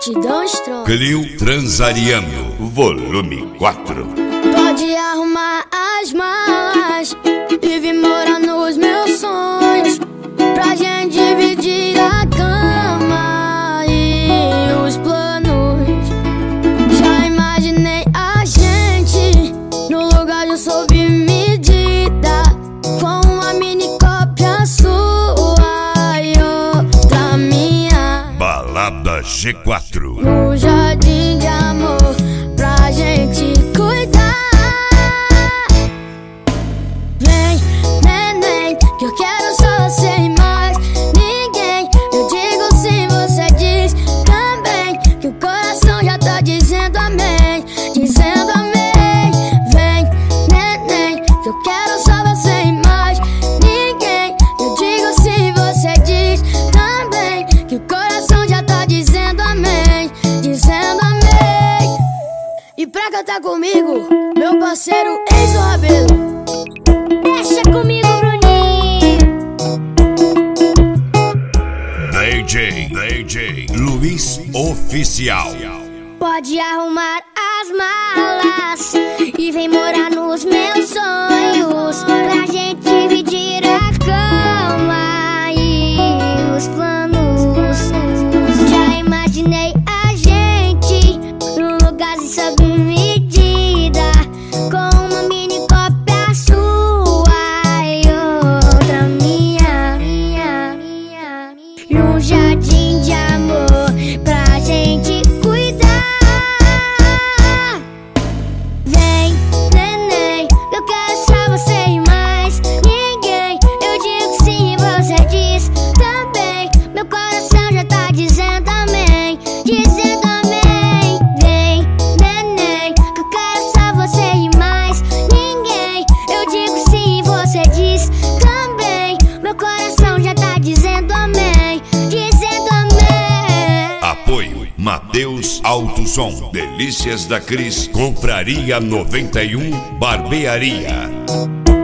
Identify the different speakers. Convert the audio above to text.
Speaker 1: Multidão Strong.
Speaker 2: Clio Transariano, volume 4.
Speaker 1: Pode arrumar as malas e vir morar nos meus sonhos, pra gente dividir a cama e os planos. Já imaginei a gente no lugar de sob medida, com uma mini cópia sua e outra minha.
Speaker 2: Balada G4.
Speaker 1: No jardim de amor, pra gente cuidar. Vem, neném, que eu quero só você e mais ninguém. Eu digo sim, você diz também, que o coração já tá dizendo amém, dizendo amém. Vem, neném, que eu quero só você e mais ninguém. Eu digo sim, você diz também, que o coração já tá dizendo amém, dizendo amém. E pra cantar comigo, meu parceiro Enzo Rabelo. Deixa comigo, Bruninho.
Speaker 2: DJ Luiz Oficial.
Speaker 1: Pode arrumar as malas e vem morar nos meus sonhos, pra gente dividir a cama e os planos. Já imaginei a gente num lugar sob medida, com uma mini cópia sua e outra minha. E um jardim de amor pra gente cuidar. Vem, neném, eu quero só você e mais ninguém. Eu digo sim e você diz também, meu coração já tá dizendo amém, dizendo amém. Vem, neném, que eu quero só você e mais ninguém. Eu digo sim e você diz também, meu coração já tá dizendo amém, dizendo amém.
Speaker 2: Apoio Mateus Alto Som. Delícias da Cris. Confraria 91 Barbearia.